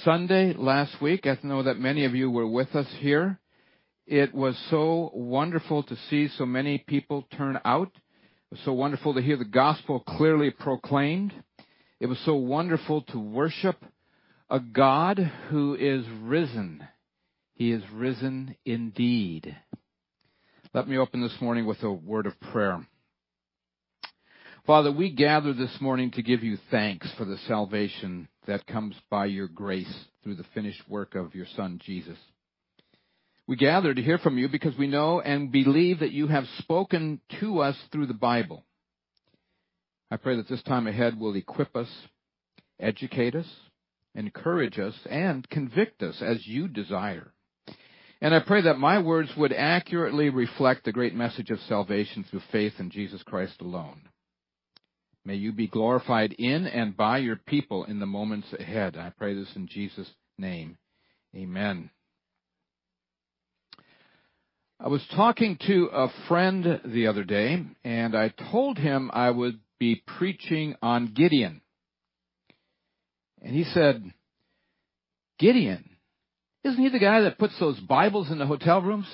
Sunday last week. I know that many of you were with us here. It was so wonderful to see so many people turn out. It was so wonderful to hear the gospel clearly proclaimed. It was so wonderful to worship a God who is risen. He is risen indeed. Let me open this morning with a word of prayer. Father, we gather this morning to give you thanks for the salvation that comes by your grace through the finished work of your Son, Jesus. We gather to hear from you because we know and believe that you have spoken to us through the Bible. I pray that this time ahead will equip us, educate us, encourage us, and convict us as you desire. And I pray that my words would accurately reflect the great message of salvation through faith in Jesus Christ alone. May you be glorified in and by your people in the moments ahead. I pray this in Jesus' name. Amen. I was talking to a friend the other day, and I told him I would be preaching on Gideon. And he said, Gideon? Isn't he the guy that puts those Bibles in the hotel rooms?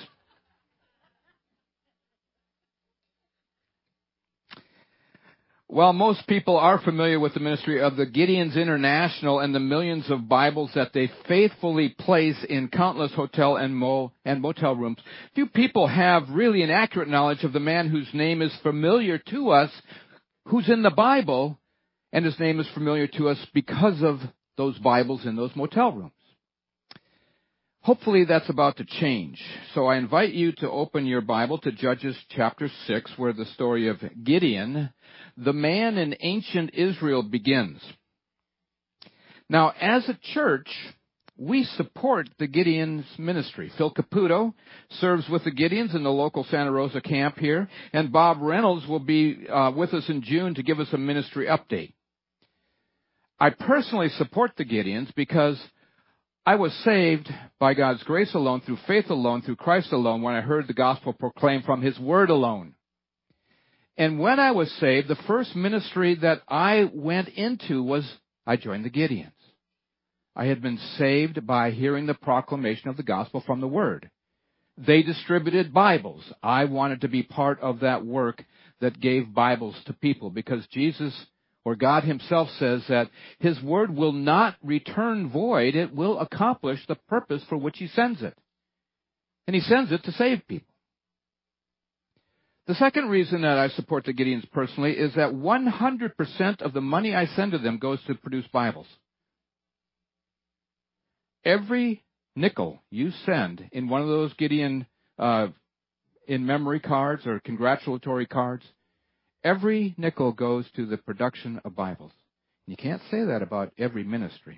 Well, most people are familiar with the ministry of the Gideons International and the millions of Bibles that they faithfully place in countless hotel and motel rooms. Few people have really an accurate knowledge of the man whose name is familiar to us, who's in the Bible, and his name is familiar to us because of those Bibles in those motel rooms. Hopefully that's about to change. So I invite you to open your Bible to Judges chapter 6, where the story of Gideon, the man in ancient Israel, begins. Now, as a church, we support the Gideons ministry. Phil Caputo serves with the Gideons in the local Santa Rosa camp here, and Bob Reynolds will be with us in June to give us a ministry update. I personally support the Gideons because I was saved by God's grace alone, through faith alone, through Christ alone, when I heard the gospel proclaimed from His Word alone. And when I was saved, the first ministry that I went into was I joined the Gideons. I had been saved by hearing the proclamation of the gospel from the Word. They distributed Bibles. I wanted to be part of that work that gave Bibles to people because Jesus, or God Himself, says that His Word will not return void. It will accomplish the purpose for which He sends it. And He sends it to save people. The second reason that I support the Gideons personally is that 100% of the money I send to them goes to produce Bibles. Every nickel you send in one of those Gideon in-memory cards or congratulatory cards, every nickel goes to the production of Bibles. You can't say that about every ministry.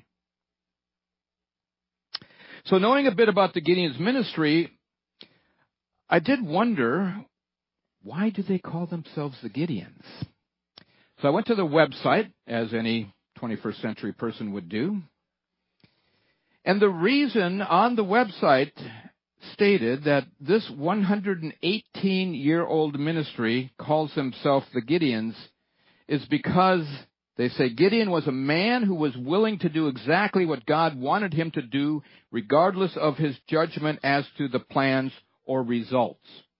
So knowing a bit about the Gideons ministry, I did wonder, why do they call themselves the Gideons? So I went to the website, as any 21st century person would do. And the reason on the website stated that this 118-year-old ministry calls himself the Gideons is because they say Gideon was a man who was willing to do exactly what God wanted him to do, regardless of his judgment as to the plans or results.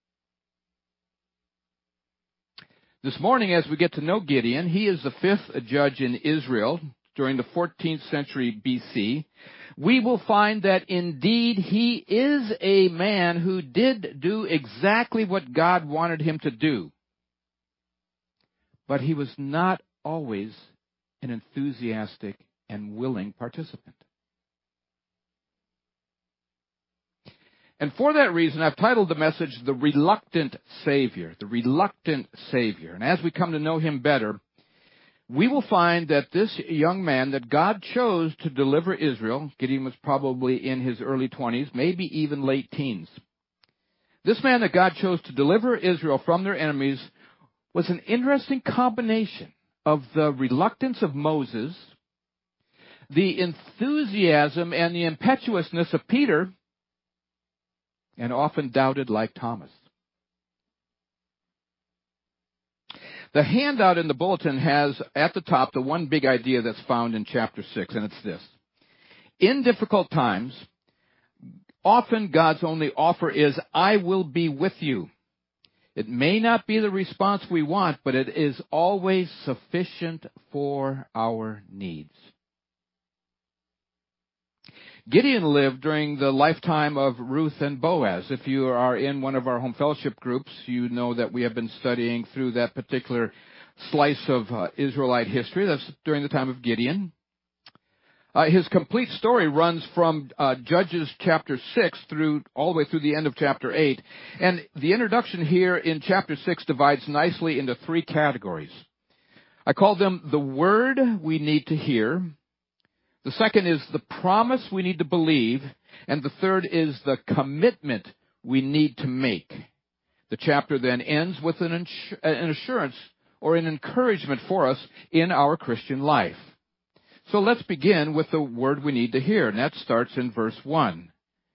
This morning, as we get to know Gideon, he is the fifth judge in Israel during the 14th century BC. We will find that indeed he is a man who did do exactly what God wanted him to do. But he was not always an enthusiastic and willing participant. And for that reason, I've titled the message, The Reluctant Savior. The Reluctant Savior. And as we come to know him better, we will find that this young man that God chose to deliver Israel, Gideon was probably in his early 20s, maybe even late teens. This man that God chose to deliver Israel from their enemies was an interesting combination of the reluctance of Moses, the enthusiasm and the impetuousness of Peter, and often doubted like Thomas. The handout in the bulletin has at the top the one big idea that's found in chapter 6, and it's this. In difficult times, often God's only offer is, I will be with you. It may not be the response we want, but it is always sufficient for our needs. Gideon lived during the lifetime of Ruth and Boaz. If you are in one of our home fellowship groups, you know that we have been studying through that particular slice of Israelite history. That's during the time of Gideon. His complete story runs from Judges chapter 6 all the way through the end of chapter 8. And the introduction here in chapter 6 divides nicely into three categories. I call them the word we need to hear. The second is the promise we need to believe. And the third is the commitment we need to make. The chapter then ends with an assurance or an encouragement for us in our Christian life. So let's begin with the word we need to hear, and that starts in verse 1.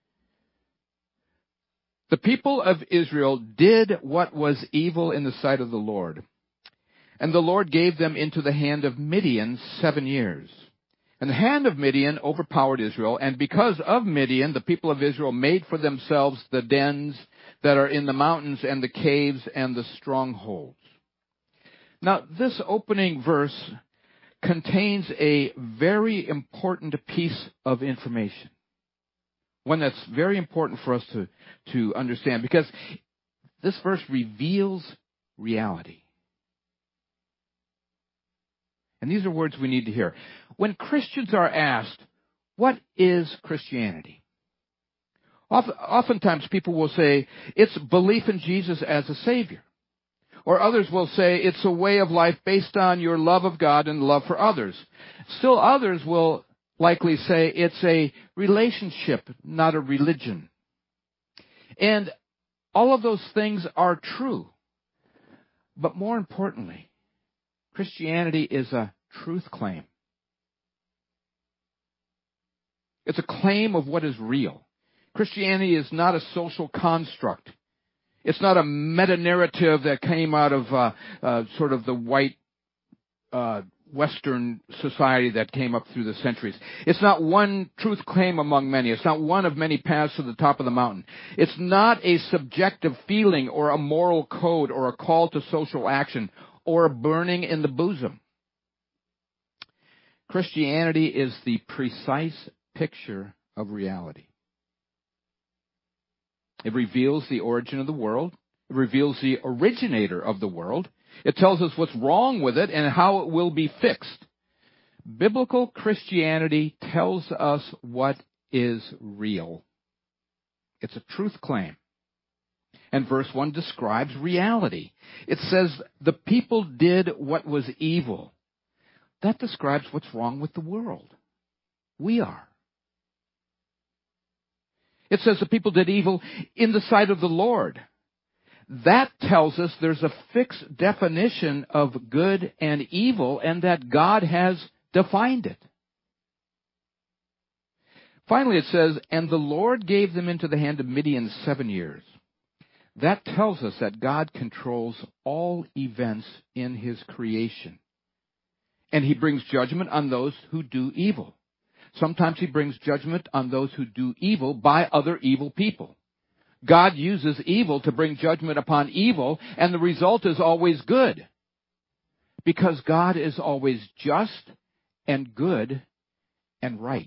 The people of Israel did what was evil in the sight of the Lord, and the Lord gave them into the hand of Midian 7 years. And the hand of Midian overpowered Israel, and because of Midian, the people of Israel made for themselves the dens that are in the mountains and the caves and the strongholds. Now, this opening verse contains a very important piece of information. One that's very important for us to understand, because this verse reveals reality. And these are words we need to hear. When Christians are asked, what is Christianity? Oftentimes people will say, it's belief in Jesus as a Savior. Or others will say, it's a way of life based on your love of God and love for others. Still others will likely say, it's a relationship, not a religion. And all of those things are true. But more importantly, Christianity is a truth claim. It's a claim of what is real. Christianity is not a social construct. It's not a meta-narrative that came out of sort of the white Western society that came up through the centuries. It's not one truth claim among many. It's not one of many paths to the top of the mountain. It's not a subjective feeling or a moral code or a call to social action or a burning in the bosom. Christianity is the precise picture of reality. It reveals the origin of the world. It reveals the originator of the world. It tells us what's wrong with it and how it will be fixed. Biblical Christianity tells us what is real. It's a truth claim. And verse 1 describes reality. It says the people did what was evil. That describes what's wrong with the world. We are. It says the people did evil in the sight of the Lord. That tells us there's a fixed definition of good and evil and that God has defined it. Finally, it says, and the Lord gave them into the hand of Midian 7 years. That tells us that God controls all events in His creation. And He brings judgment on those who do evil. Sometimes He brings judgment on those who do evil by other evil people. God uses evil to bring judgment upon evil, and the result is always good. Because God is always just and good and right.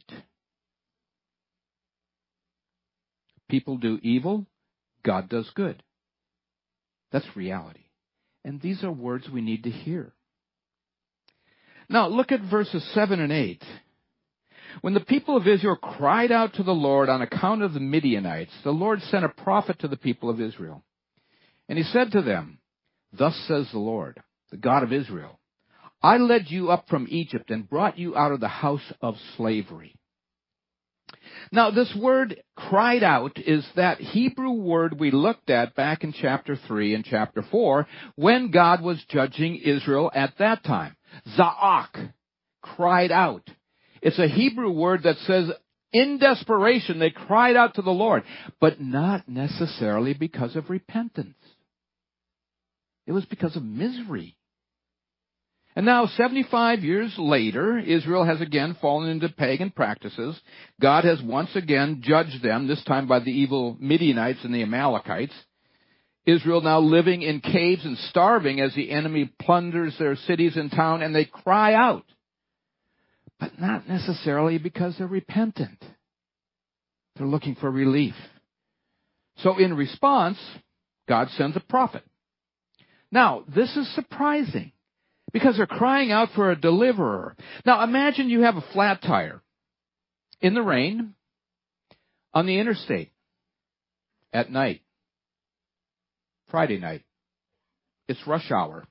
People do evil, God does good. That's reality. And these are words we need to hear. Now, look at verses 7 and 8. When the people of Israel cried out to the Lord on account of the Midianites, the Lord sent a prophet to the people of Israel. And he said to them, thus says the Lord, the God of Israel, I led you up from Egypt and brought you out of the house of slavery. Now, this word cried out is that Hebrew word we looked at back in chapter 3 and chapter 4 when God was judging Israel at that time. Za'ak, cried out. It's a Hebrew word that says in desperation they cried out to the Lord, but not necessarily because of repentance. It was because of misery. And now, 75 years later, Israel has again fallen into pagan practices. God has once again judged them, this time by the evil Midianites and the Amalekites. Israel now living in caves and starving as the enemy plunders their cities and town, and they cry out. But not necessarily because they're repentant. They're looking for relief. So in response, God sends a prophet. Now, this is surprising, because they're crying out for a deliverer. Now, imagine you have a flat tire in the rain on the interstate at night, Friday night. It's rush hour,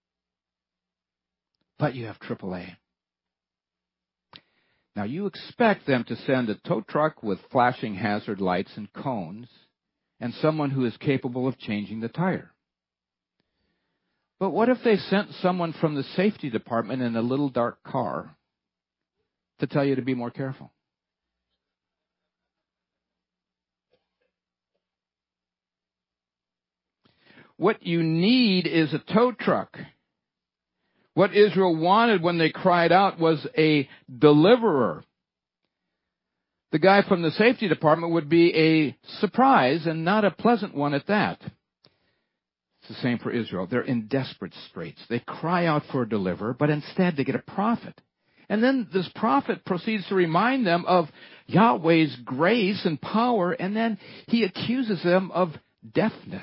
but you have AAA. Now, you expect them to send a tow truck with flashing hazard lights and cones and someone who is capable of changing the tire. But what if they sent someone from the safety department in a little dark car to tell you to be more careful? What you need is a tow truck. What Israel wanted when they cried out was a deliverer. The guy from the safety department would be a surprise, and not a pleasant one at that. It's the same for Israel. They're in desperate straits. They cry out for a deliverer, but instead they get a prophet. And then this prophet proceeds to remind them of Yahweh's grace and power, and then he accuses them of deafness.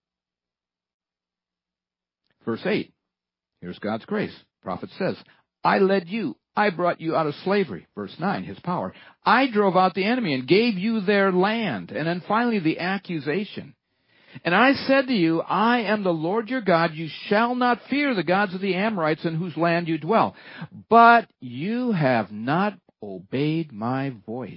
Verse 8, here's God's grace. Prophet says, I led you. I brought you out of slavery. Verse 9, his power. I drove out the enemy and gave you their land. And then finally the accusation. And I said to you, I am the Lord your God. You shall not fear the gods of the Amorites in whose land you dwell. But you have not obeyed my voice.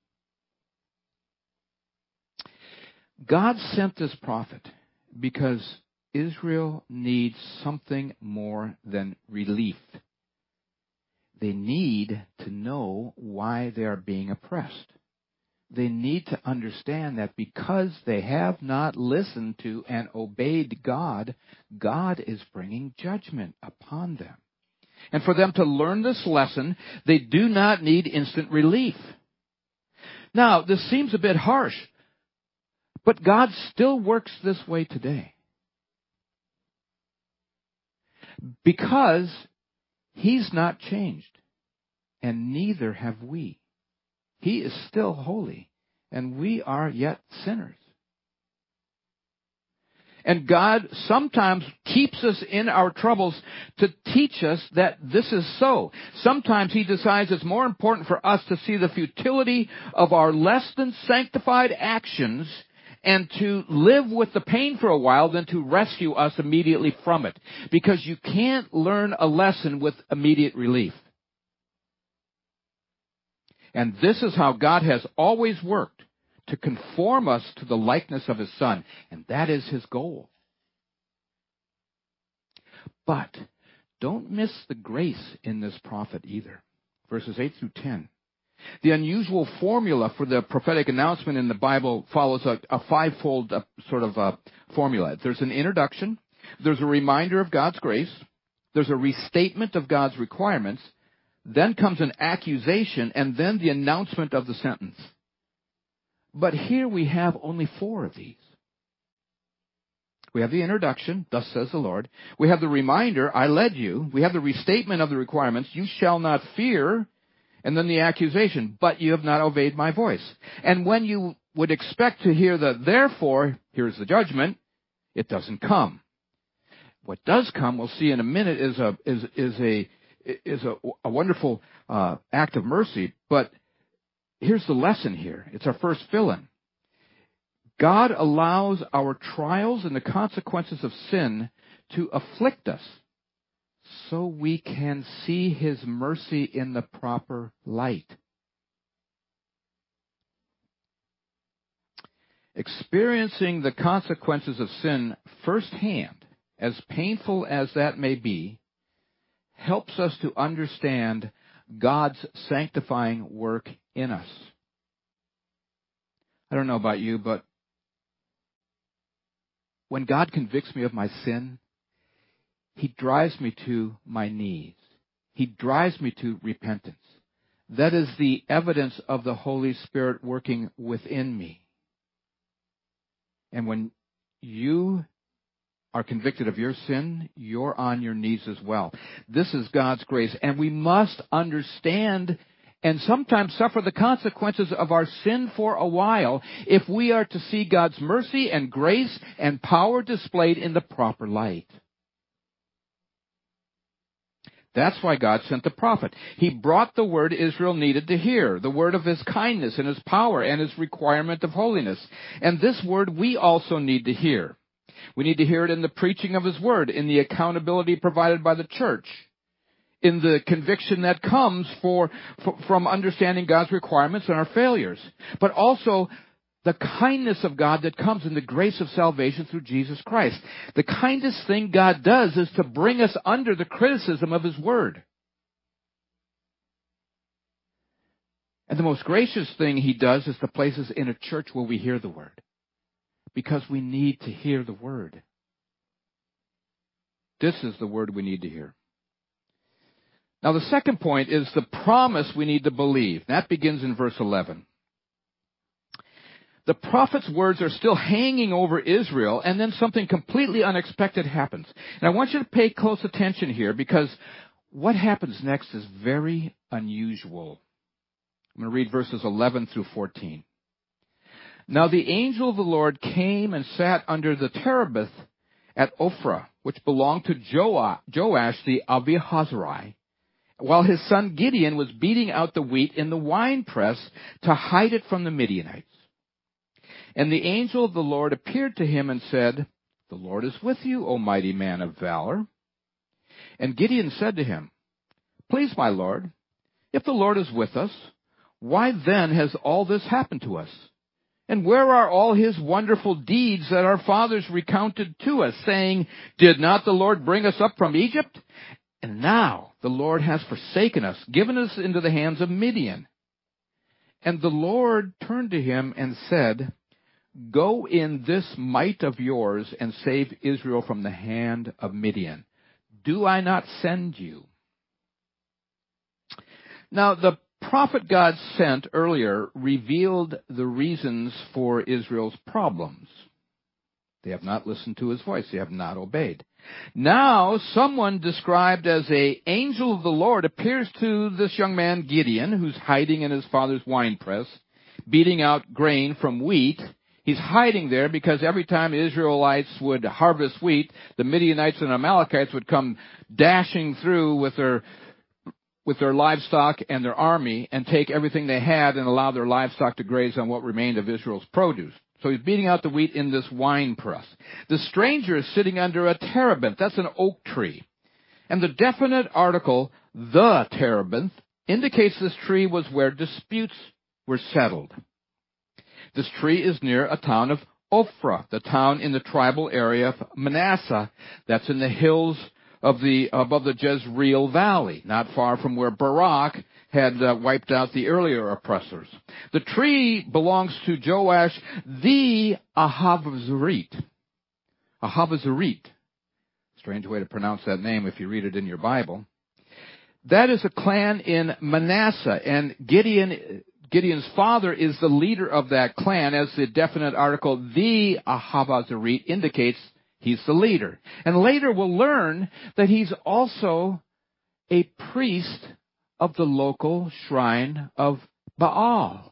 God sent this prophet because Israel needs something more than relief. They need to know why they are being oppressed. They need to understand that because they have not listened to and obeyed God, God is bringing judgment upon them. And for them to learn this lesson, they do not need instant relief. Now, this seems a bit harsh, but God still works this way today. Because He's not changed, and neither have we. He is still holy, and we are yet sinners. And God sometimes keeps us in our troubles to teach us that this is so. Sometimes He decides it's more important for us to see the futility of our less than sanctified actions and to live with the pain for a while than to rescue us immediately from it. Because you can't learn a lesson with immediate relief. And this is how God has always worked, to conform us to the likeness of His Son. And that is His goal. But don't miss the grace in this prophet either. Verses 8 through 10. The unusual formula for the prophetic announcement in the Bible follows a fivefold formula. There's an introduction, there's a reminder of God's grace, there's a restatement of God's requirements, then comes an accusation, and then the announcement of the sentence. But here we have only 4 of these. We have the introduction, thus says the Lord. We have the reminder, I led you. We have the restatement of the requirements, you shall not fear. And then the accusation, but you have not obeyed my voice. And when you would expect to hear the therefore, here's the judgment, it doesn't come. What does come, we'll see in a minute, is a wonderful act of mercy. But here's the lesson here. It's our first fill-in. God allows our trials and the consequences of sin to afflict us, so we can see His mercy in the proper light. Experiencing the consequences of sin firsthand, as painful as that may be, helps us to understand God's sanctifying work in us. I don't know about you, but when God convicts me of my sin, He drives me to my knees. He drives me to repentance. That is the evidence of the Holy Spirit working within me. And when you are convicted of your sin, you're on your knees as well. This is God's grace, and we must understand and sometimes suffer the consequences of our sin for a while if we are to see God's mercy and grace and power displayed in the proper light. That's why God sent the prophet. He brought the word Israel needed to hear, the word of His kindness and His power and His requirement of holiness. And this word we also need to hear. We need to hear it in the preaching of His word, in the accountability provided by the church, in the conviction that comes from understanding God's requirements and our failures, but also the kindness of God that comes in the grace of salvation through Jesus Christ. The kindest thing God does is to bring us under the criticism of His word. And the most gracious thing He does is to place us in a church where we hear the word, because we need to hear the word. This is the word we need to hear. Now, the second point is the promise we need to believe. That begins in verse 11. The prophet's words are still hanging over Israel, and then something completely unexpected happens. And I want you to pay close attention here, because what happens next is very unusual. I'm going to read verses 11 through 14. Now the angel of the Lord came and sat under the terebinth at Ophrah, which belonged to Joash the Abiezrite, while his son Gideon was beating out the wheat in the winepress to hide it from the Midianites. And the angel of the Lord appeared to him and said, "The Lord is with you, O mighty man of valor." And Gideon said to him, "Please, my Lord, if the Lord is with us, why then has all this happened to us? And where are all His wonderful deeds that our fathers recounted to us, saying, 'Did not the Lord bring us up from Egypt?' And now the Lord has forsaken us, given us into the hands of Midian." And the Lord turned to him and said, "Go in this might of yours and save Israel from the hand of Midian. Do I not send you?" Now, the prophet God sent earlier revealed the reasons for Israel's problems. They have not listened to His voice. They have not obeyed. Now, someone described as an angel of the Lord appears to this young man Gideon, who's hiding in his father's winepress, beating out grain from wheat. He's hiding there because every time the Israelites would harvest wheat, the Midianites and Amalekites would come dashing through with their livestock and their army and take everything they had and allow their livestock to graze on what remained of Israel's produce. So he's beating out the wheat in this wine press. The stranger is sitting under a terebinth. That's an oak tree. And the definite article, the terebinth, indicates this tree was where disputes were settled. This tree is near a town of Ophrah, the town in the tribal area of Manasseh. That's in the hills above the Jezreel Valley, not far from where Barak had wiped out the earlier oppressors. The tree belongs to Joash the Abiezrite. Abiezrite. Strange way to pronounce that name if you read it in your Bible. That is a clan in Manasseh, and Gideon's father is the leader of that clan, as the definite article, the Abiezrite, indicates he's the leader. And later we'll learn that he's also a priest of the local shrine of Baal.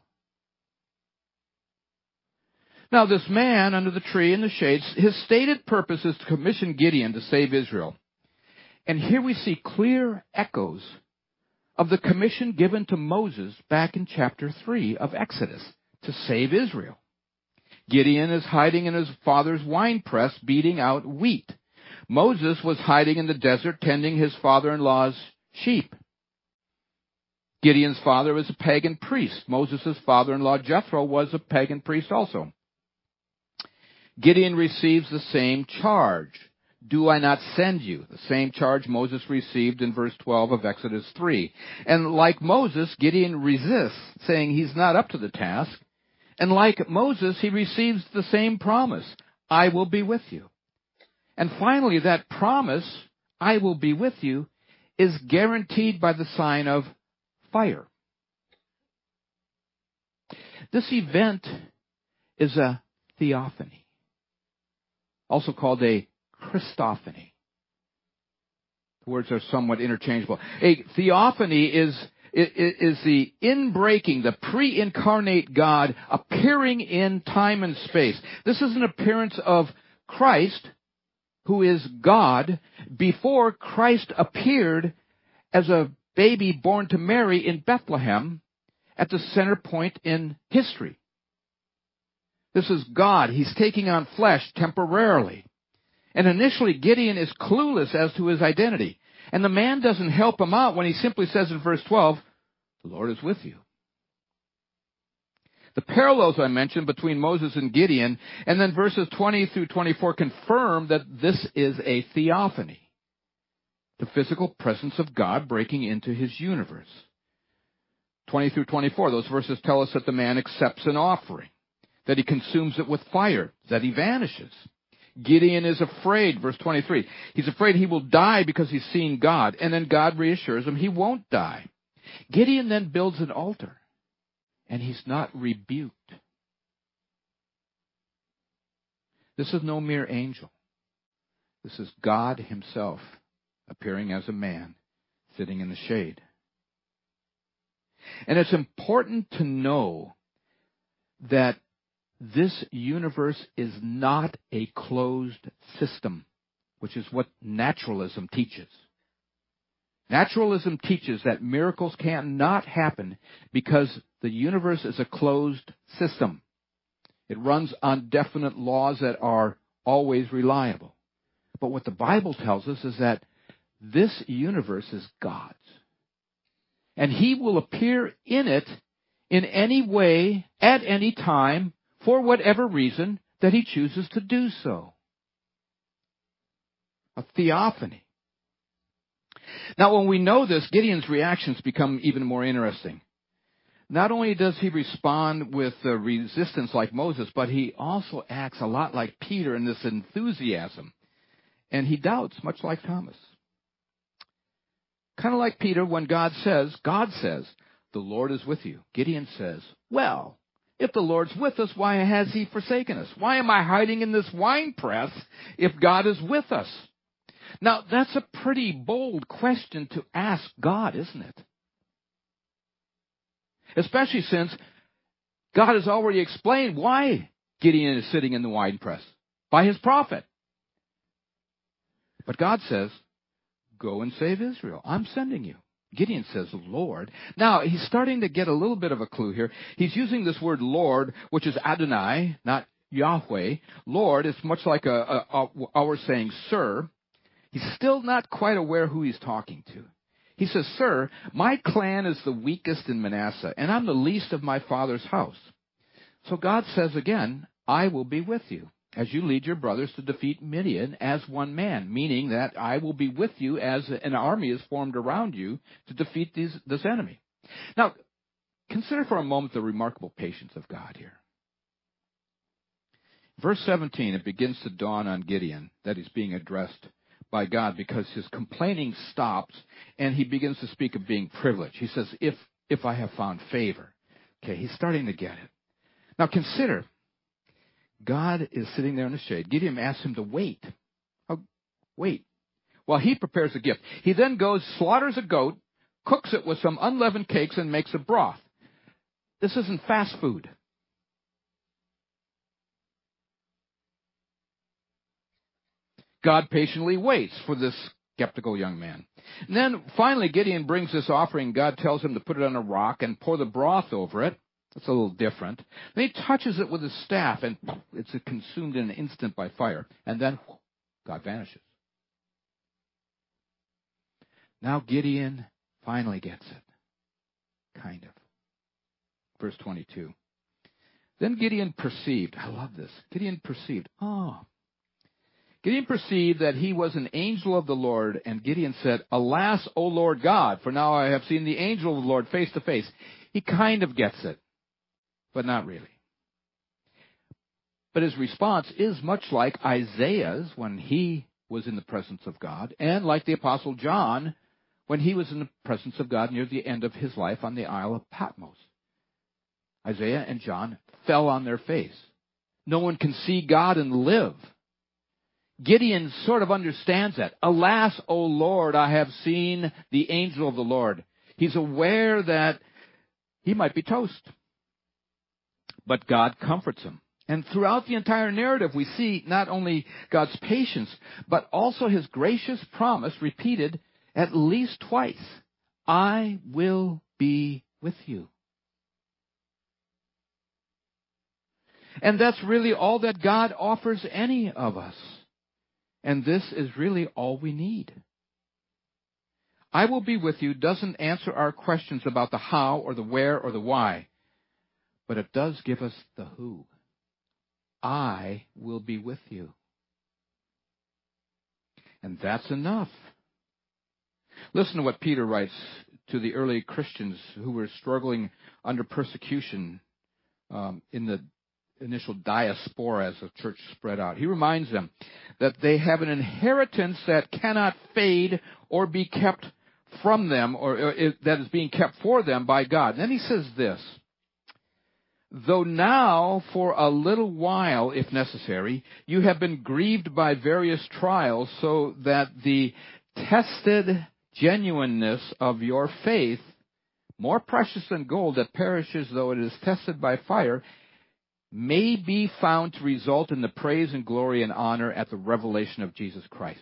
Now, this man under the tree in the shades, his stated purpose is to commission Gideon to save Israel. And here we see clear echoes of the commission given to Moses back in chapter 3 of Exodus, to save Israel. Gideon is hiding in his father's winepress, beating out wheat. Moses was hiding in the desert, tending his father-in-law's sheep. Gideon's father was a pagan priest. Moses' father-in-law Jethro was a pagan priest also. Gideon receives the same charge. Do I not send you? The same charge Moses received in verse 12 of Exodus 3. And like Moses, Gideon resists, saying he's not up to the task. And like Moses, he receives the same promise. I will be with you. And finally, that promise, I will be with you, is guaranteed by the sign of fire. This event is a theophany, also called a Christophany. The words are somewhat interchangeable. A theophany is the inbreaking, the pre-incarnate God appearing in time and space. This is an appearance of Christ, who is God, before Christ appeared as a baby born to Mary in Bethlehem at the center point in history. This is God. He's taking on flesh temporarily. And initially, Gideon is clueless as to his identity. And the man doesn't help him out when he simply says in verse 12, the Lord is with you. The parallels I mentioned between Moses and Gideon, and then verses 20 through 24 confirm that this is a theophany, the physical presence of God breaking into his universe. 20 through 24, those verses tell us that the man accepts an offering, that he consumes it with fire, that he vanishes. Gideon is afraid, verse 23. He's afraid he will die because he's seen God, and then God reassures him he won't die. Gideon then builds an altar, and he's not rebuked. This is no mere angel. This is God himself appearing as a man sitting in the shade. And it's important to know that this universe is not a closed system, which is what naturalism teaches. Naturalism teaches that miracles cannot happen because the universe is a closed system. It runs on definite laws that are always reliable. But what the Bible tells us is that this universe is God's. And He will appear in it in any way, at any time, for whatever reason that He chooses to do so. A theophany. Now, when we know this, Gideon's reactions become even more interesting. Not only does he respond with resistance like Moses, but he also acts a lot like Peter in this enthusiasm. And he doubts, much like Thomas. Kind of like Peter when God says, the Lord is with you. Gideon says, well, if the Lord's with us, why has He forsaken us? Why am I hiding in this wine press if God is with us? Now, that's a pretty bold question to ask God, isn't it? Especially since God has already explained why Gideon is sitting in the wine press by his prophet. But God says, go and save Israel. I'm sending you. Gideon says, Lord. Now, he's starting to get a little bit of a clue here. He's using this word Lord, which is Adonai, not Yahweh. Lord is much like our saying sir. He's still not quite aware who he's talking to. He says, Sir, my clan is the weakest in Manasseh, and I'm the least of my father's house. So God says again, I will be with you as you lead your brothers to defeat Midian as one man, meaning that I will be with you as an army is formed around you to defeat this enemy. Now, consider for a moment the remarkable patience of God here. Verse 17, it begins to dawn on Gideon that he's being addressed by God because his complaining stops and he begins to speak of being privileged. He says, if I have found favor. Okay, he's starting to get it. Now consider, God is sitting there in the shade. Gideon asks him to wait. Oh, wait. While he prepares a gift. He then goes, slaughters a goat, cooks it with some unleavened cakes, and makes a broth. This isn't fast food. God patiently waits for this skeptical young man. And then finally Gideon brings this offering. God tells him to put it on a rock and pour the broth over it. That's a little different. Then he touches it with his staff and it's consumed in an instant by fire. And then God vanishes. Now Gideon finally gets it. Kind of. Verse 22. Then Gideon perceived. I love this. Gideon perceived. Gideon perceived that he was an angel of the Lord, and Gideon said, Alas, O Lord God, for now I have seen the angel of the Lord face to face. He kind of gets it, but not really. But his response is much like Isaiah's when he was in the presence of God, and like the Apostle John, when he was in the presence of God near the end of his life on the Isle of Patmos. Isaiah and John fell on their face. No one can see God and live. Gideon sort of understands that. Alas, O Lord, I have seen the angel of the Lord. He's aware that he might be toast. But God comforts him. And throughout the entire narrative, we see not only God's patience, but also his gracious promise repeated at least twice. I will be with you. And that's really all that God offers any of us. And this is really all we need. I will be with you doesn't answer our questions about the how or the where or the why, but it does give us the who. I will be with you. And that's enough. Listen to what Peter writes to the early Christians who were struggling under persecution in the initial diaspora as the church spread out. He reminds them that they have an inheritance that cannot fade or be kept from them, or that is being kept for them by God. And then he says this, though now for a little while, if necessary, you have been grieved by various trials, so that the tested genuineness of your faith, more precious than gold that perishes though it is tested by fire, may be found to result in the praise and glory and honor at the revelation of Jesus Christ.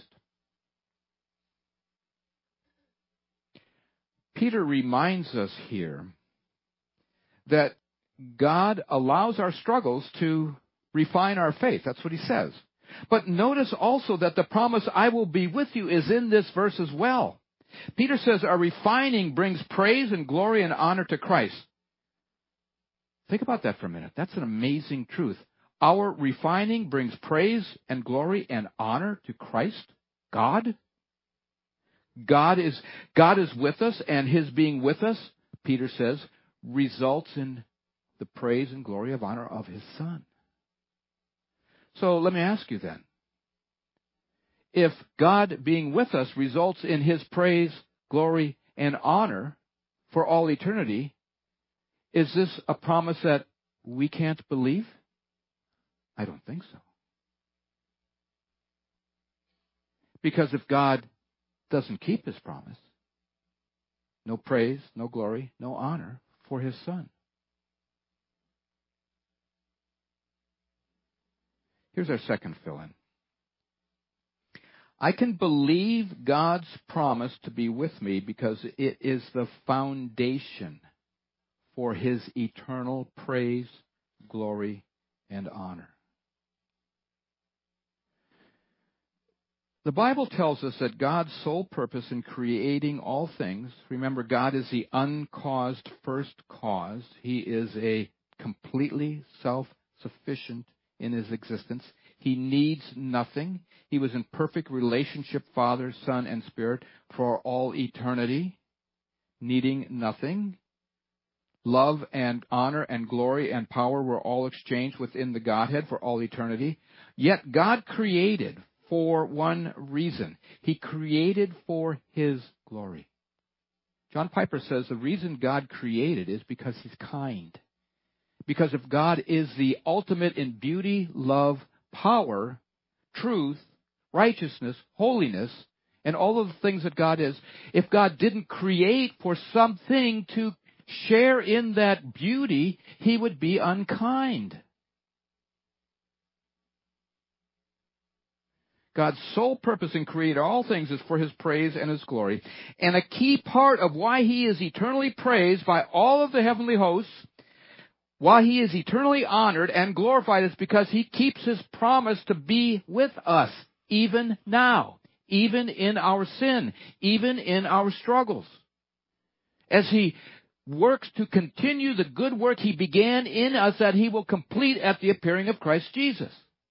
Peter reminds us here that God allows our struggles to refine our faith. That's what he says. But notice also that the promise, I will be with you, is in this verse as well. Peter says our refining brings praise and glory and honor to Christ. Think about that for a minute. That's an amazing truth. Our refining brings praise and glory and honor to Christ, God. God is with us, and his being with us, Peter says, results in the praise and glory of honor of his Son. So let me ask you then, if God being with us results in his praise, glory, and honor for all eternity, is this a promise that we can't believe? I don't think so. Because if God doesn't keep his promise, no praise, no glory, no honor for his Son. Here's our second fill-in. I can believe God's promise to be with me because it is the foundation for his eternal praise, glory, and honor. The Bible tells us that God's sole purpose in creating all things, remember, God is the uncaused first cause. He is a completely self-sufficient in his existence. He needs nothing. He was in perfect relationship, Father, Son, and Spirit, for all eternity, needing nothing. Love and honor and glory and power were all exchanged within the Godhead for all eternity. Yet God created for one reason. He created for his glory. John Piper says the reason God created is because he's kind. Because if God is the ultimate in beauty, love, power, truth, righteousness, holiness, and all of the things that God is, if God didn't create for something to share in that beauty, he would be unkind. God's sole purpose in creating all things is for his praise and his glory. And a key part of why he is eternally praised by all of the heavenly hosts, why he is eternally honored and glorified, is because he keeps his promise to be with us, even now, even in our sin, even in our struggles. As he works to continue the good work he began in us that he will complete at the appearing of Christ Jesus.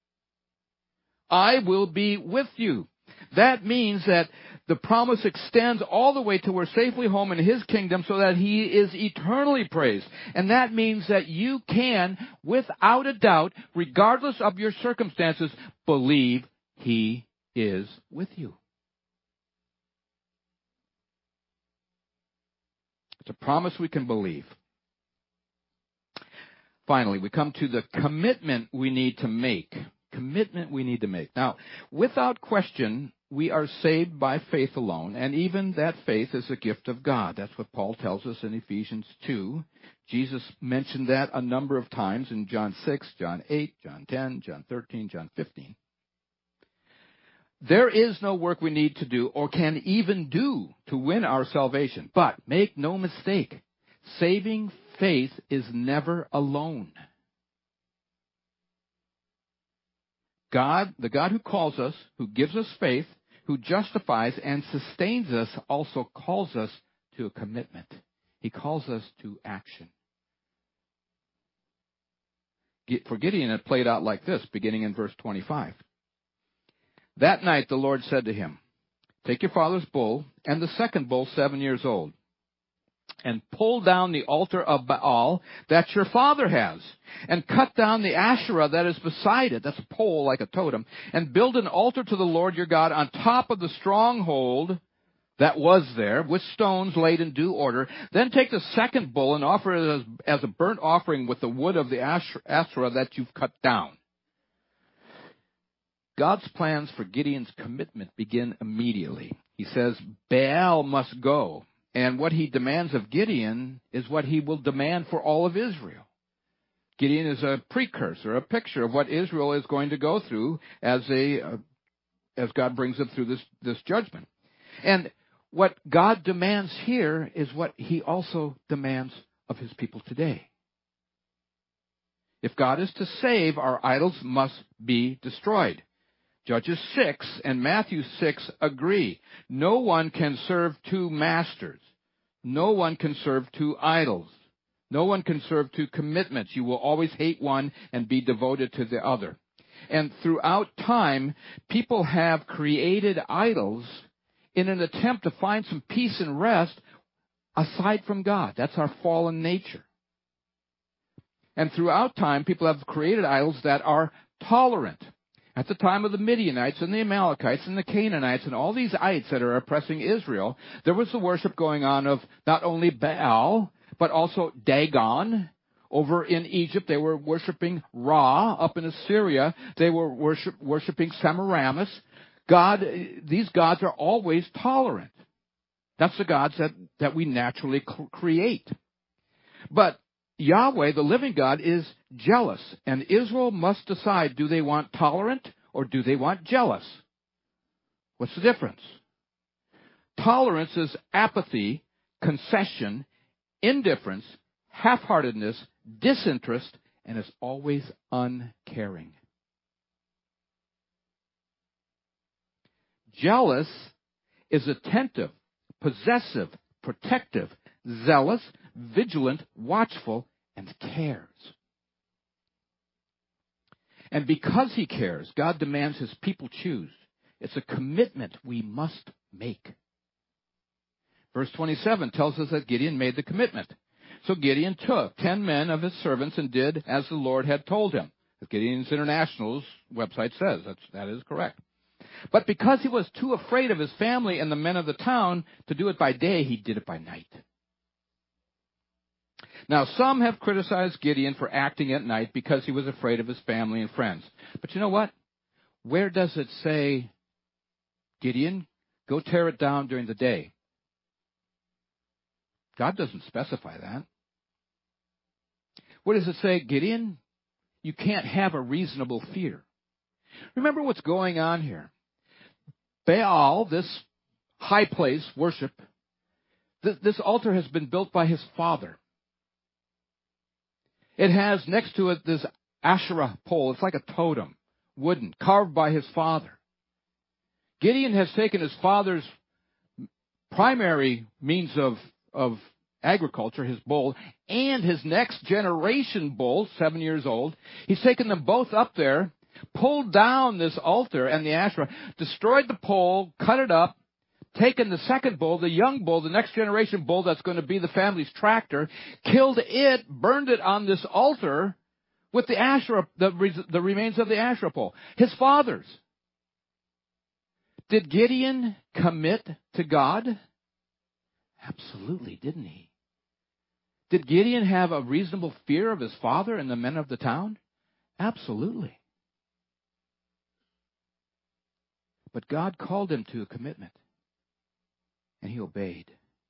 I will be with you. That means that the promise extends all the way to we're safely home in his kingdom so that he is eternally praised. And that means that you can, without a doubt, regardless of your circumstances, believe he is with you. It's a promise we can believe. Finally, we come to the commitment we need to make. Commitment we need to make. Now, without question, we are saved by faith alone, and even that faith is a gift of God. That's what Paul tells us in Ephesians 2. Jesus mentioned that a number of times in John 6, John 8, John 10, John 13, John 15. There is no work we need to do or can even do to win our salvation. But make no mistake, saving faith is never alone. God, the God who calls us, who gives us faith, who justifies and sustains us, also calls us to a commitment. He calls us to action. For Gideon, it played out like this, beginning in verse 25. That night the Lord said to him, take your father's bull and the second bull 7 years old, and pull down the altar of Baal that your father has, and cut down the Asherah that is beside it, that's a pole like a totem, and build an altar to the Lord your God on top of the stronghold that was there, with stones laid in due order. Then take the second bull and offer it as a burnt offering with the wood of the Asherah that you've cut down. God's plans for Gideon's commitment begin immediately. He says, Baal must go. And what he demands of Gideon is what he will demand for all of Israel. Gideon is a precursor, a picture of what Israel is going to go through as God brings them through this judgment. And what God demands here is what he also demands of his people today. If God is to save, our idols must be destroyed. Judges 6 and Matthew 6 agree. No one can serve two masters. No one can serve two idols. No one can serve two commitments. You will always hate one and be devoted to the other. And throughout time, people have created idols in an attempt to find some peace and rest aside from God. That's our fallen nature. And throughout time, people have created idols that are tolerant. At the time of the Midianites and the Amalekites and the Canaanites and all these ites that are oppressing Israel, there was the worship going on of not only Baal, but also Dagon. Over in Egypt, they were worshiping Ra. Up in Assyria, they were worshiping Semiramis. These gods are always tolerant. That's the gods that we naturally create. But Yahweh, the living God, is jealous, and Israel must decide, do they want tolerant or do they want jealous? What's the difference? Tolerance is apathy, concession, indifference, half-heartedness, disinterest, and is always uncaring. Jealous is attentive, possessive, protective, zealous, vigilant, watchful, and cares. And because he cares, God demands his people choose. It's a commitment we must make. Verse 27 tells us that Gideon made the commitment. So Gideon took 10 men of his servants and did as the Lord had told him. As Gideon's International's website says, that is correct. But because he was too afraid of his family and the men of the town to do it by day, he did it by night. Now, some have criticized Gideon for acting at night because he was afraid of his family and friends. But you know what? Where does it say, Gideon, go tear it down during the day? God doesn't specify that. Where does it say, Gideon, you can't have a reasonable fear? Remember what's going on here. Baal, this high place worship, this altar has been built by his father. It has next to it this Asherah pole. It's like a totem, wooden, carved by his father. Gideon has taken his father's primary means of agriculture, his bull, and his next generation bull, 7 years old. He's taken them both up there, pulled down this altar and the Asherah, destroyed the pole, cut it up, taken the second bull, the young bull, the next generation bull that's going to be the family's tractor, killed it, burned it on this altar with the Asherah, the remains of the Asherah pole. His father's. Did Gideon commit to God? Absolutely, didn't he? Did Gideon have a reasonable fear of his father and the men of the town? Absolutely. But God called him to a commitment, and he obeyed.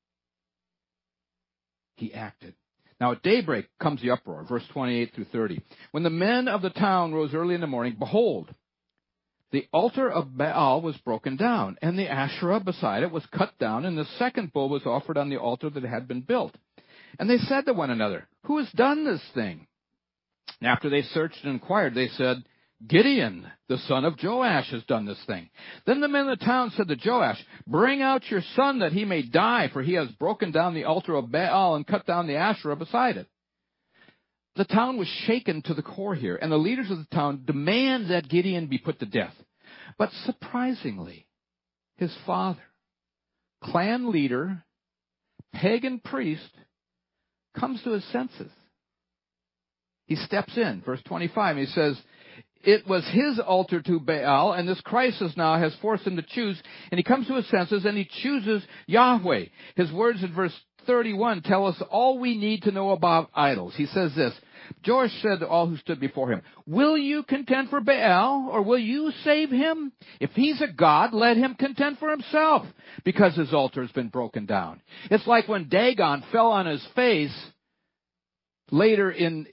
He acted. Now at daybreak comes the uproar, verse 28 through 30. When the men of the town rose early in the morning, behold, the altar of Baal was broken down, and the Asherah beside it was cut down, and the second bull was offered on the altar that had been built. And they said to one another, who has done this thing? And after they searched and inquired, they said, Gideon, the son of Joash, has done this thing. Then the men of the town said to Joash, bring out your son that he may die, for he has broken down the altar of Baal and cut down the Asherah beside it. The town was shaken to the core here, and the leaders of the town demand that Gideon be put to death. But surprisingly, his father, clan leader, pagan priest, comes to his senses. He steps in, verse 25, he says, it was his altar to Baal, and this crisis now has forced him to choose, and he comes to his senses, and he chooses Yahweh. His words in verse 31 tell us all we need to know about idols. He says this, Joash said to all who stood before him, will you contend for Baal, or will you save him? If he's a god, let him contend for himself, because his altar has been broken down. It's like when Dagon fell on his face later in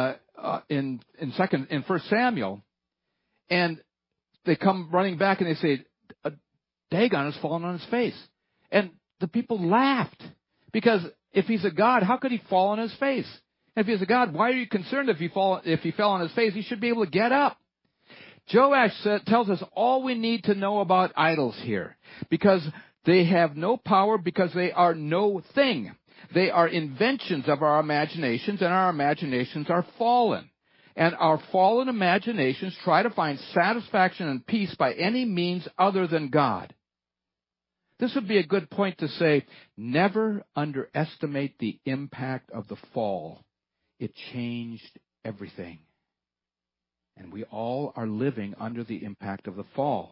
1 Samuel, and they come running back and they say, Dagon has fallen on his face. And the people laughed, because if he's a god, how could he fall on his face? And if he's a god, why are you concerned if he fell on his face? He should be able to get up. Joash tells us all we need to know about idols here, because they have no power, because they are no thing. They are inventions of our imaginations, and our imaginations are fallen. And our fallen imaginations try to find satisfaction and peace by any means other than God. This would be a good point to say, never underestimate the impact of the fall. It changed everything. And we all are living under the impact of the fall.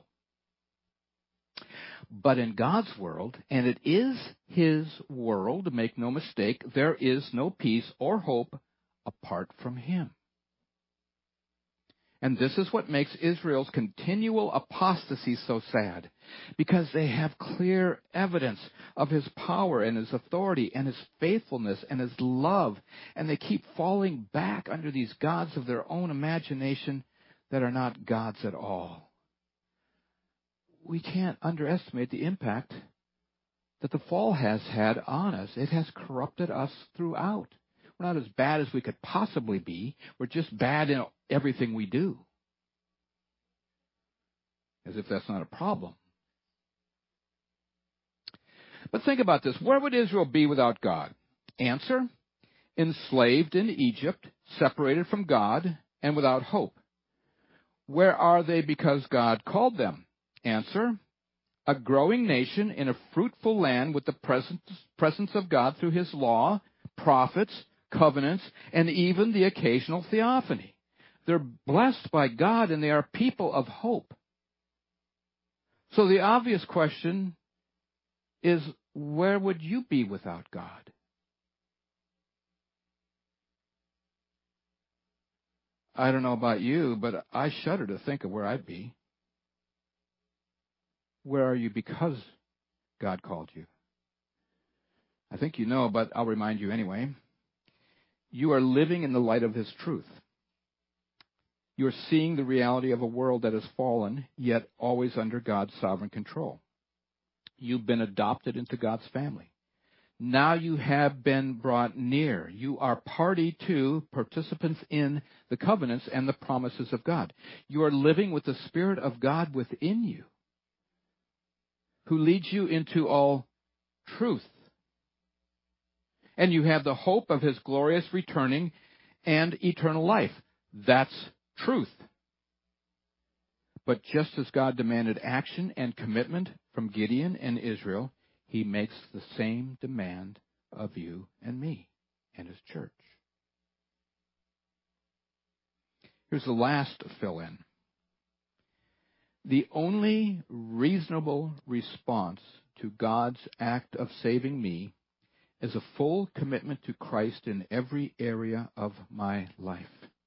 But in God's world, and it is His world, make no mistake, there is no peace or hope apart from Him. And this is what makes Israel's continual apostasy so sad, because they have clear evidence of His power and His authority and His faithfulness and His love, and they keep falling back under these gods of their own imagination that are not gods at all. We can't underestimate the impact that the fall has had on us. It has corrupted us throughout. We're not as bad as we could possibly be. We're just bad in everything we do. As if that's not a problem. But think about this. Where would Israel be without God? Answer: enslaved in Egypt, separated from God, and without hope. Where are they because God called them? Answer: a growing nation in a fruitful land with the presence of God through His law, prophets, covenants, and even the occasional theophany. They're blessed by God, and they are people of hope. So the obvious question is, where would you be without God? I don't know about you, but I shudder to think of where I'd be. Where are you because God called you? I think you know, but I'll remind you anyway. You are living in the light of His truth. You are seeing the reality of a world that has fallen, yet always under God's sovereign control. You've been adopted into God's family. Now you have been brought near. You are party to, participants in the covenants and the promises of God. You are living with the Spirit of God within you, who leads you into all truth. And you have the hope of His glorious returning and eternal life. That's truth. But just as God demanded action and commitment from Gideon and Israel, He makes the same demand of you and me and His church. Here's the last fill-in. The only reasonable response to God's act of saving me is a full commitment to Christ in every area of my life.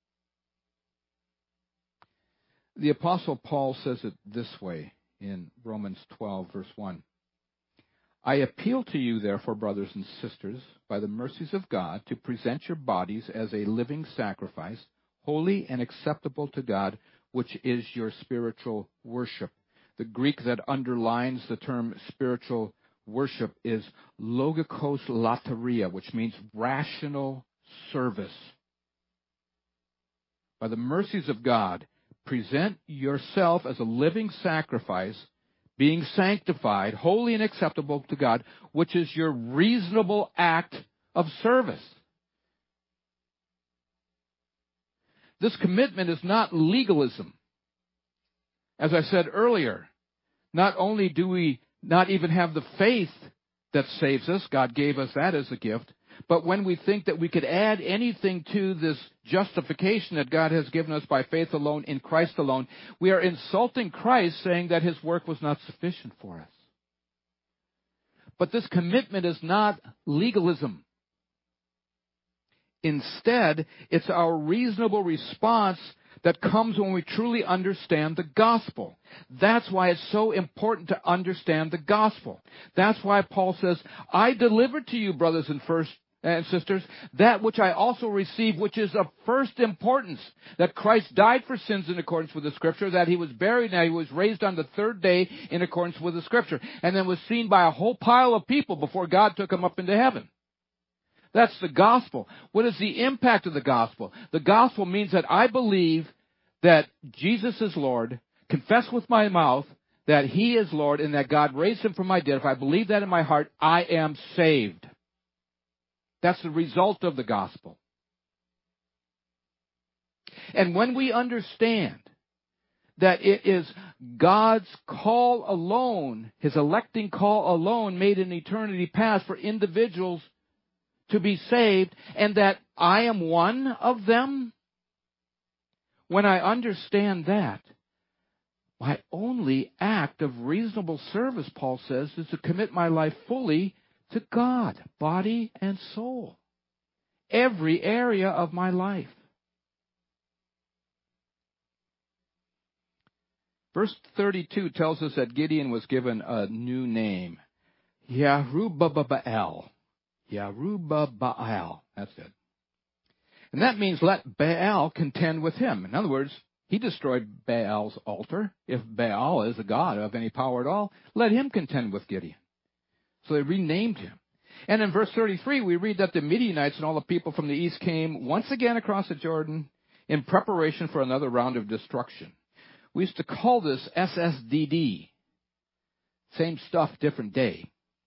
The Apostle Paul says it this way in Romans 12, verse 1. I appeal to you, therefore, brothers and sisters, by the mercies of God, to present your bodies as a living sacrifice, holy and acceptable to God, which is your spiritual worship. The Greek that underlines the term spiritual worship is logikos lateria, which means rational service. By the mercies of God, present yourself as a living sacrifice, being sanctified, holy and acceptable to God, which is your reasonable act of service. This commitment is not legalism. As I said earlier, not only do we not even have the faith that saves us, God gave us that as a gift, but when we think that we could add anything to this justification that God has given us by faith alone, in Christ alone, we are insulting Christ, saying that His work was not sufficient for us. But this commitment is not legalism. Instead, it's our reasonable response that comes when we truly understand the gospel. That's why it's so important to understand the gospel. That's why Paul says, I delivered to you, brothers and sisters, that which I also received, which is of first importance, that Christ died for sins in accordance with the Scripture, that He was buried, and He was raised on the third day in accordance with the Scripture, and then was seen by a whole pile of people before God took Him up into heaven. That's the gospel. What is the impact of the gospel? The gospel means that I believe that Jesus is Lord, confess with my mouth that He is Lord, and that God raised Him from my dead. If I believe that in my heart, I am saved. That's the result of the gospel. And when we understand that it is God's call alone, His electing call alone made in eternity past for individuals to be saved, and that I am one of them, when I understand that, my only act of reasonable service, Paul says, is to commit my life fully to God, body and soul. Every area of my life. Verse 32 tells us that Gideon was given a new name. Yerubbaal. Yerubbaal. That's it. And that means let Baal contend with him. In other words, he destroyed Baal's altar. If Baal is a god of any power at all, let him contend with Gideon. So they renamed him. And in verse 33, we read that the Midianites and all the people from the east came once again across the Jordan in preparation for another round of destruction. We used to call this SSDD. Same stuff, different day.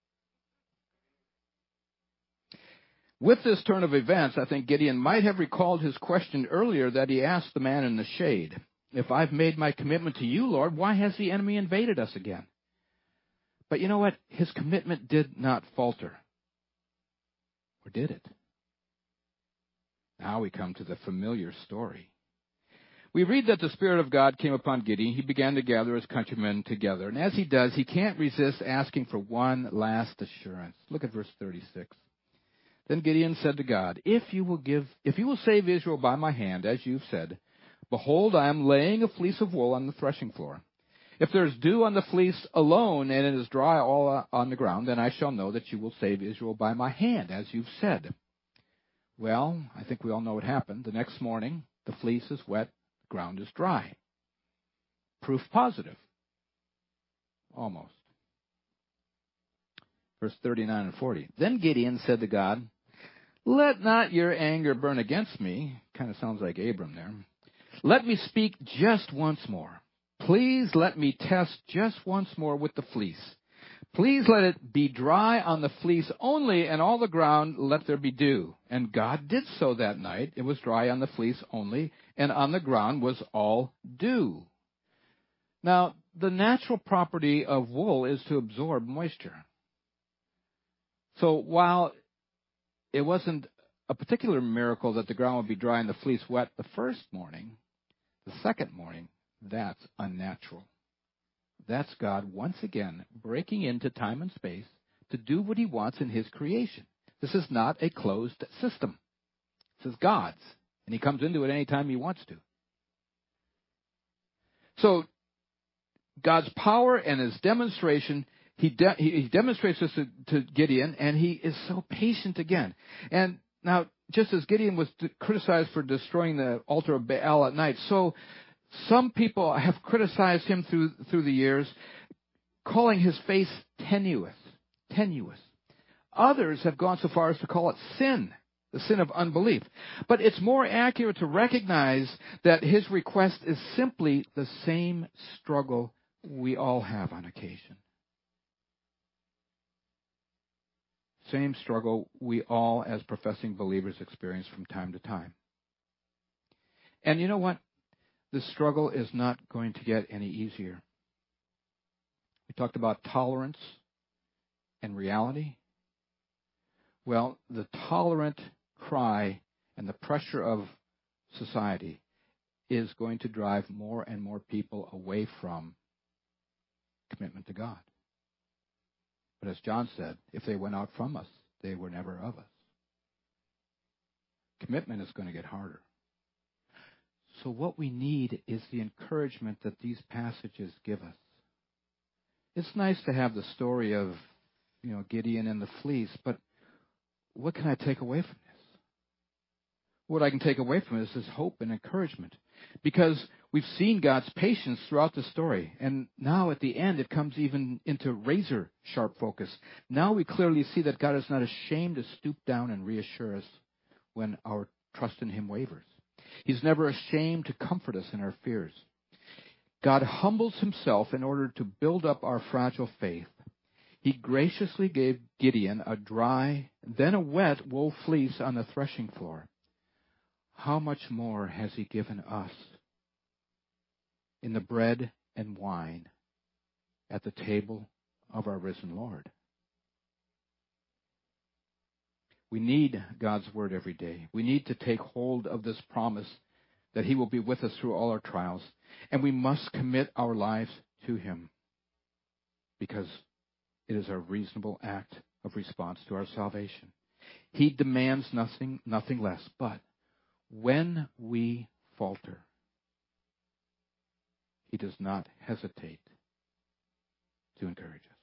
With this turn of events, I think Gideon might have recalled his question earlier that he asked the man in the shade. If I've made my commitment to you, Lord, why has the enemy invaded us again? But you know what? His commitment did not falter. Or did it? Now we come to the familiar story. We read that the Spirit of God came upon Gideon. He began to gather his countrymen together. And as he does, he can't resist asking for one last assurance. Look at verse 36. Then Gideon said to God, if you will save Israel by my hand, as you've said, behold, I am laying a fleece of wool on the threshing floor. If there is dew on the fleece alone, and it is dry all on the ground, then I shall know that you will save Israel by my hand, as you've said. Well, I think we all know what happened. The next morning, the fleece is wet, the ground is dry. Proof positive. Almost. Verse 39 and 40. Then Gideon said to God, let not your anger burn against me. Kind of sounds like Abram there. Let me speak just once more. Please let me test just once more with the fleece. Please let it be dry on the fleece only, and all the ground let there be dew. And God did so that night. It was dry on the fleece only, and on the ground was all dew. Now, the natural property of wool is to absorb moisture. So while it wasn't a particular miracle that the ground would be dry and the fleece wet the first morning, the second morning, that's unnatural. That's God once again breaking into time and space to do what he wants in his creation. This is not a closed system. This is God's, and he comes into it any time he wants to. So, God's power and his demonstration, he demonstrates this to Gideon, and he is so patient again. And now, just as Gideon was criticized for destroying the altar of Baal at night, so some people have criticized him through the years, calling his face tenuous. Others have gone so far as to call it sin, the sin of unbelief. But it's more accurate to recognize that his request is simply the same struggle we all have on occasion. Same struggle we all, as professing believers, experience from time to time. And you know what? The struggle is not going to get any easier. We talked about tolerance and reality. Well, the tolerant cry and the pressure of society is going to drive more and more people away from commitment to God. But as John said, if they went out from us, they were never of us. Commitment is going to get harder. So what we need is the encouragement that these passages give us. It's nice to have the story of, Gideon and the fleece, but what can I take away from this? What I can take away from this is hope and encouragement. Because we've seen God's patience throughout the story. And now at the end, it comes even into razor-sharp focus. Now we clearly see that God is not ashamed to stoop down and reassure us when our trust in him wavers. He's never ashamed to comfort us in our fears. God humbles himself in order to build up our fragile faith. He graciously gave Gideon a dry, then a wet wool fleece on the threshing floor. How much more has he given us in the bread and wine at the table of our risen Lord? We need God's word every day. We need to take hold of this promise that he will be with us through all our trials. And we must commit our lives to him because it is a reasonable act of response to our salvation. He demands nothing less. But when we falter, he does not hesitate to encourage us.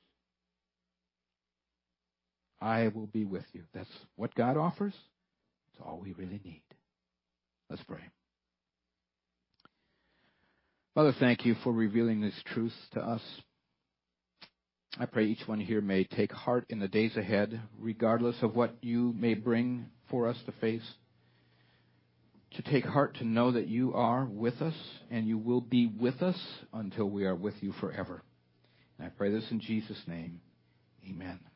I will be with you. That's what God offers. It's all we really need. Let's pray. Father, thank you for revealing these truths to us. I pray each one here may take heart in the days ahead, regardless of what you may bring for us to face. To take heart to know that you are with us and you will be with us until we are with you forever. And I pray this in Jesus' name. Amen.